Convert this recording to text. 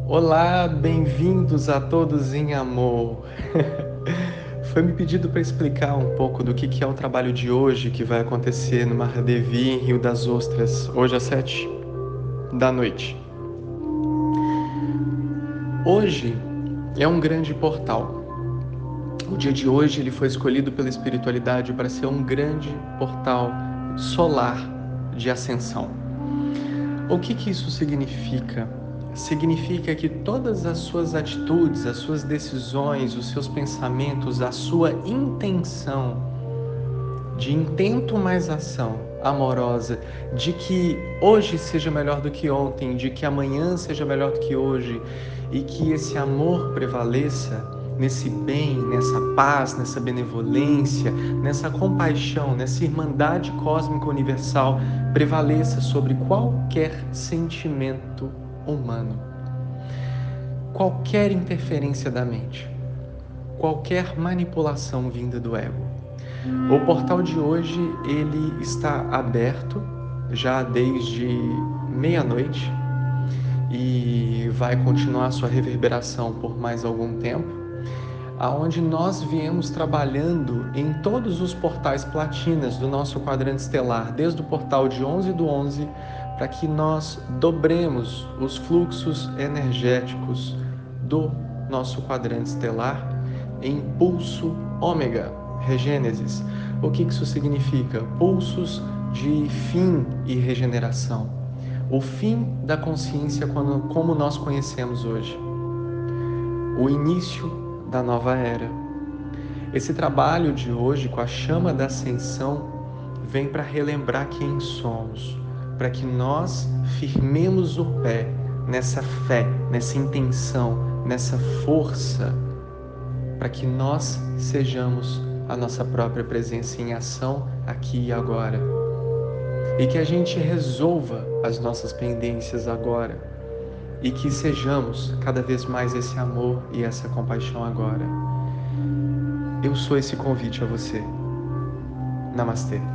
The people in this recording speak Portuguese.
Olá, bem-vindos a todos em amor. Foi me pedido para explicar um pouco do que é o trabalho de hoje que vai acontecer no Mardevi, em Rio das Ostras, hoje às 7 da noite. Hoje é um grande portal. O dia de hoje ele foi escolhido pela espiritualidade para ser um grande portal solar de ascensão. O que isso significa? Significa que todas as suas atitudes, as suas decisões, os seus pensamentos, a sua intenção de intento mais ação amorosa, de que hoje seja melhor do que ontem, de que amanhã seja melhor do que hoje, e que esse amor prevaleça nesse bem, nessa paz, nessa benevolência, nessa compaixão, nessa irmandade cósmica universal, prevaleça sobre qualquer sentimento humano. Qualquer interferência da mente, qualquer manipulação vinda do ego. O portal de hoje ele está aberto já desde meia-noite e vai continuar sua reverberação por mais algum tempo, aonde nós viemos trabalhando em todos os portais platinas do nosso quadrante estelar, desde o portal de 11/11, para que nós dobremos os fluxos energéticos do nosso quadrante estelar em pulso ômega, regênesis. O que isso significa? Pulsos de fim e regeneração. O fim da consciência como nós conhecemos hoje. O início da nova era. Esse trabalho de hoje com a chama da ascensão vem para relembrar quem somos, para que nós firmemos o pé nessa fé, nessa intenção, nessa força, para que nós sejamos a nossa própria presença em ação aqui e agora. E que a gente resolva as nossas pendências agora. E que sejamos cada vez mais esse amor e essa compaixão agora. Eu sou esse convite a você. Namastê.